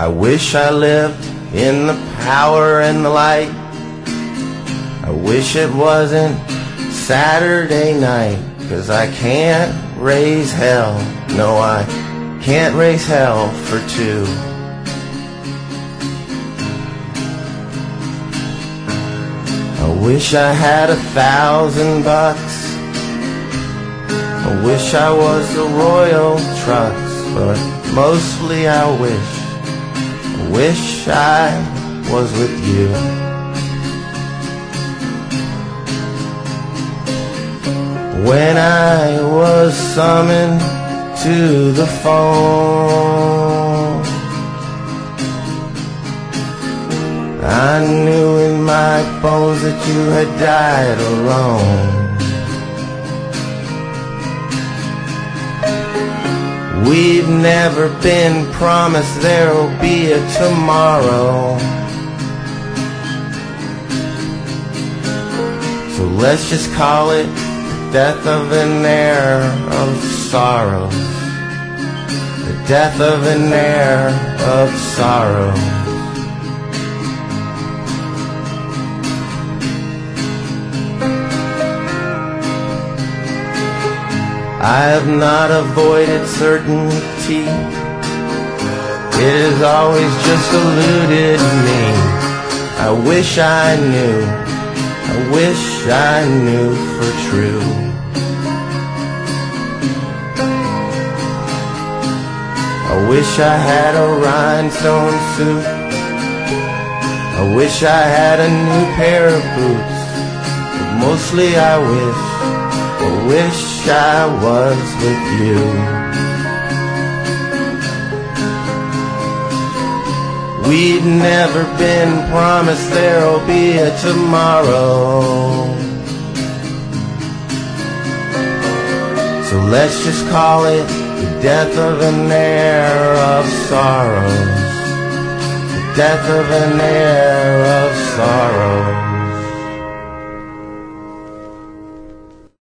I wish I lived in the power and the light. I wish it wasn't Saturday night, 'cause I can't raise hell. No, I can't raise hell for two. I wish I had $1,000. I wish I was the Royal Trucks, but mostly I wish I was with you. When I was summoned to the phone, I knew in my bones that you had died alone. We've never been promised there'll be a tomorrow, so let's just call it the death of an heir of sorrow. The death of an heir of sorrow. I have not avoided certainty. It has always just eluded me. I wish I knew. I wish I knew for true. I wish I had a rhinestone suit. I wish I had a new pair of boots. But mostly I wish I was with you. We've never been promised there'll be a tomorrow, so let's just call it the death of an heir of sorrows. The death of an heir of sorrows.